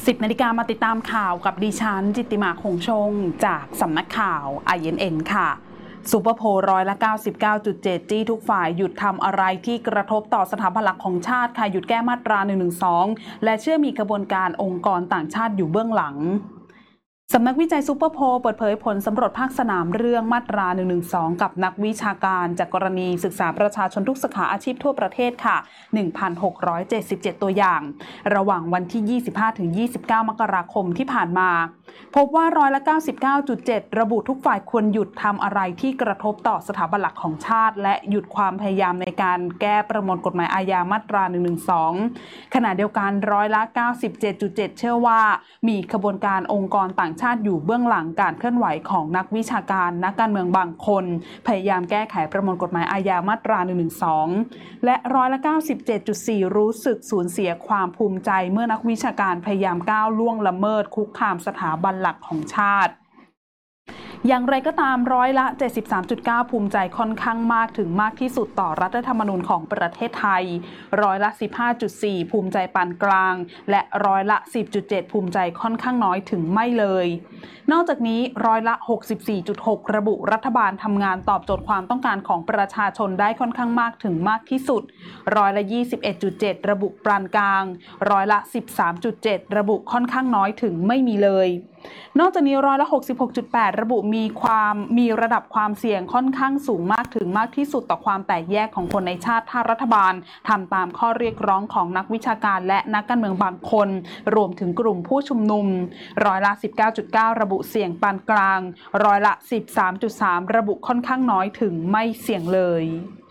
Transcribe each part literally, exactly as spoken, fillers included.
สิบนาฬิกามาติดตามข่าวกับดิฉันจิตติมาคงชงจากสำนักข่าว ไอ เอ็น เอ็น ค่ะซูเปอร์โพลร้อยละ เก้าสิบเก้าจุดเจ็ด จี้ทุกฝ่ายหยุดทำอะไรที่กระทบต่อสถาบันหลักของชาติค่ะหยุดแก้มาตราหนึ่งหนึ่งสองและเชื่อมีกระบวนการองค์กรต่างชาติอยู่เบื้องหลังสำนักวิจัยซูเปอร์โพลเปิดเผยผลสำรวจภาคสนามเรื่องมาตราหนึ่งหนึ่งสองกับนักวิชาการจากกรณีศึกษาประชาชนทุกสาขาอาชีพทั่วประเทศค่ะ หนึ่งพันหกร้อยเจ็ดสิบเจ็ด ตัวอย่าง ระหว่างวันที่ ยี่สิบห้าถึงยี่สิบเก้า มกราคมที่ผ่านมาพบว่าร้อยละ เก้าสิบเก้าจุดเจ็ด ระบุทุกฝ่ายควรหยุดทำอะไรที่กระทบต่อสถาบันหลักของชาติและหยุดความพยายามในการแก้ประมวลกฎหมายอาญามาตราหนึ่งหนึ่งสองขณะเดียวกันร้อยละ เก้าสิบเจ็ดจุดเจ็ด เชื่อว่ามีขบวนการองค์กรต่างชาติอยู่เบื้องหลังการเคลื่อนไหวของนักวิชาการนักการเมืองบางคนพยายามแก้ไขประมวลกฎหมายอาญามาตราหนึ่งหนึ่งสองและร้อยละ เก้าสิบเจ็ดจุดสี่ รู้สึกสูญเสียความภูมิใจเมื่อนักวิชาการพยายามก้าวล่วงละเมิดคุกคามสถาบันหลักของชาติอย่างไรก็ตามร้อยละ เจ็ดสิบสามจุดเก้า ภูมิใจค่อนข้างมากถึงมากที่สุดต่อรัฐธรรมนูญของประเทศไทยร้อยละ สิบห้าจุดสี่ ภูมิใจปานกลางและร้อยละ สิบจุดเจ็ด ภูมิใจค่อนข้างน้อยถึงไม่เลยนอกจากนี้ร้อยละ หกสิบสี่จุดหก ระบุรัฐบาลทำงานตอบโจทย์ความต้องการของประชาชนได้ค่อนข้างมากถึงมากที่สุดร้อยละ ยี่สิบเอ็ดจุดเจ็ด ระบุปานกลางร้อยละ สิบสามจุดเจ็ด ระบุค่อนข้างน้อยถึงไม่มีเลยนอกจากนี้ร้อยละ หกสิบหกจุดแปด ระบุมีความมีระดับความเสี่ยงค่อนข้างสูงมากถึงมากที่สุดต่อความแตกแยกของคนในชาติถ้ารัฐบาลทำตามข้อเรียกร้องของนักวิชาการและนักการเมืองบางคนรวมถึงกลุ่มผู้ชุมนุมร้อยละ สิบเก้าจุดเก้า ระบุเสี่ยงปานกลางร้อยละ สิบสามจุดสาม ระบุค่อนข้างน้อยถึงไม่เสี่ยงเลย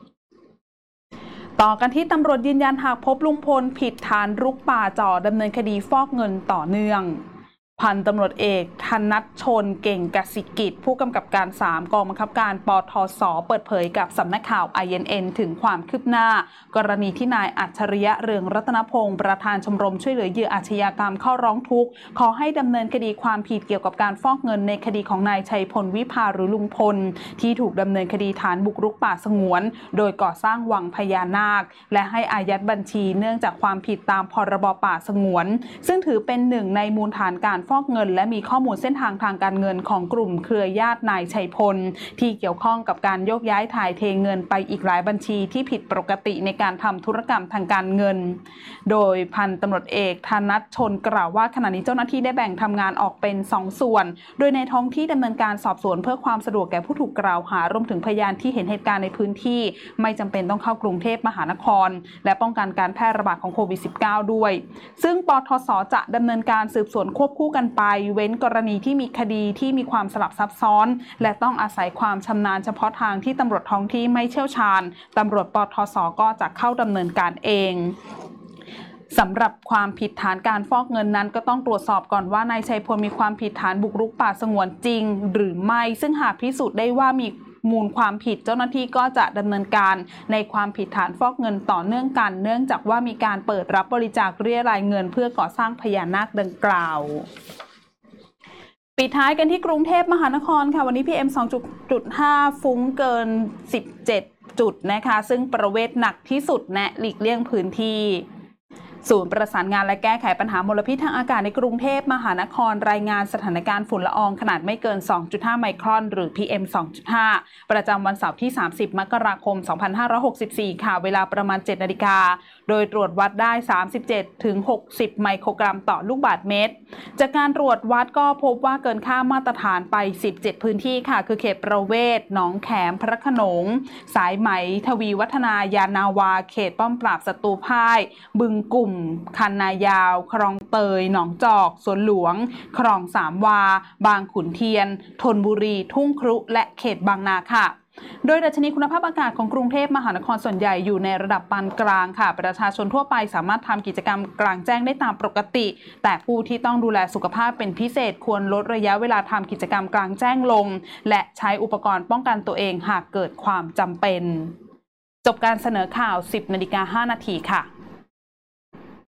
ต่อกันที่ตำรวจยืนยันหากพบลุงพลผิดฐานรุกป่าจ่อดำเนินคดีฟอกเงินต่อเนื่องพันตำรวจเอกธนัชชนเก่งกสิกิจผู้กำกับการสามกองบังคับการปทศเปิดเผยกับสำนักข่าว ไอ เอ็น เอ็น ถึงความคืบหน้ากรณีที่นายอัจฉริยะเรืองรัตนพงศ์ประธานชมรมช่วยเหลือเหยื่ออาชญากรรมเข้าร้องทุกข์ขอให้ดำเนินคดีความผิดเกี่ยวกับการฟอกเงินในคดีของนายชัยพลวิภาหรือลุงพลที่ถูกดำเนินคดีฐานบุกรุกป่าสงวนโดยก่อสร้างวังพญานาคและให้อายัดบัญชีเนื่องจากความผิดตามพรบป่าสงวนซึ่งถือเป็นหนึ่งในมูลฐานการฟอกเงินและมีข้อมูลเส้นทางทางการเงินของกลุ่มเครือญาตินายชัยพลที่เกี่ยวข้องกับการโยกย้ายถ่ายเทเงินไปอีกหลายบัญชีที่ผิดปกติในการทำธุรกรรมทางการเงินโดยพันตำรวจเอกธนัชชนกล่าวว่าขณะนี้เจ้าหน้าที่ได้แบ่งทำงานออกเป็นสองส่วนโดยในท้องที่ดำเนินการสอบสวนเพื่อความสะดวกแก่ผู้ถูกกล่าวหารวมถึงพยานที่เห็นเหตุการณ์ในพื้นที่ไม่จำเป็นต้องเข้ากรุงเทพมหานครและป้องกันการแพร่ระบาดของโควิด สิบเก้า ด้วยซึ่งปทศจะดำเนินการสืบสวนควบคู่กันไปเว้นกรณีที่มีคดีที่มีความสลับซับซ้อนและต้องอาศัยความชำนาญเฉพาะทางที่ตำรวจท้องที่ไม่เชี่ยวชาญตำรวจปทศก็จะเข้าดำเนินการเองสำหรับความผิดฐานการฟอกเงินนั้นก็ต้องตรวจสอบก่อนว่านายชัยพลมีความผิดฐานบุกรุกป่าสงวนจริงหรือไม่ซึ่งหากพิสูจน์ได้ว่ามีมูลความผิดเจ้าหน้าที่ก็จะดำเนินการในความผิดฐานฟอกเงินต่อเนื่องกันเนื่องจากว่ามีการเปิดรับบริจาคเรียรายเงินเพื่อก่อสร้างพญานาคดังกล่าวปิดท้ายกันที่กรุงเทพมหานครค่ะวันนี้ พี เอ็ม สองจุดห้า ฟุ้งเกินสิบเจ็ดจุดนะคะซึ่งประเวทหนักที่สุดแนะหลีกเลี่ยงพื้นที่ศูนย์ประสานงานและแก้ไขปัญหามลพิษทางอากาศในกรุงเทพมหานครรายงานสถานการณ์ฝุ่นละอองขนาดไม่เกิน สองจุดห้า ไมครอนหรือ พี เอ็ม สองจุดห้า ประจำวันเสาร์ที่ สามสิบ มกราคม สองพันห้าร้อยหกสิบสี่ ค่ะเวลาประมาณ เจ็ดนาฬิกาโดยตรวจวัดได้ สามสิบเจ็ดถึงหกสิบ ไมโครกรัมต่อลูกบาศก์เมตรจากการตรวจวัดก็พบว่าเกินค่ามาตรฐานไปสิบเจ็ดพื้นที่ค่ะคือเขตประเวศหนองแขมพระโขนงสายไหมทวีวัฒนายานาวาเขตป้อมปราบศัตรูพ่ายบึงกลุ่มคันนายาวคลองเตยหนองจอกสวนหลวงคลองสามวาบางขุนเทียนธนบุรีทุ่งครุและเขตบางนาค่ะโดยดัชนีคุณภาพอากาศของกรุงเทพมหานครส่วนใหญ่อยู่ในระดับปานกลางค่ะประชาชนทั่วไปสามารถทำกิจกรรมกลางแจ้งได้ตามปกติแต่ผู้ที่ต้องดูแลสุขภาพเป็นพิเศษควรลดระยะเวลาทำกิจกรรมกลางแจ้งลงและใช้อุปกรณ์ป้องกันตัวเองหากเกิดความจำเป็นจบการเสนอข่าว สิบนาฬิกาห้านาทีค่ะ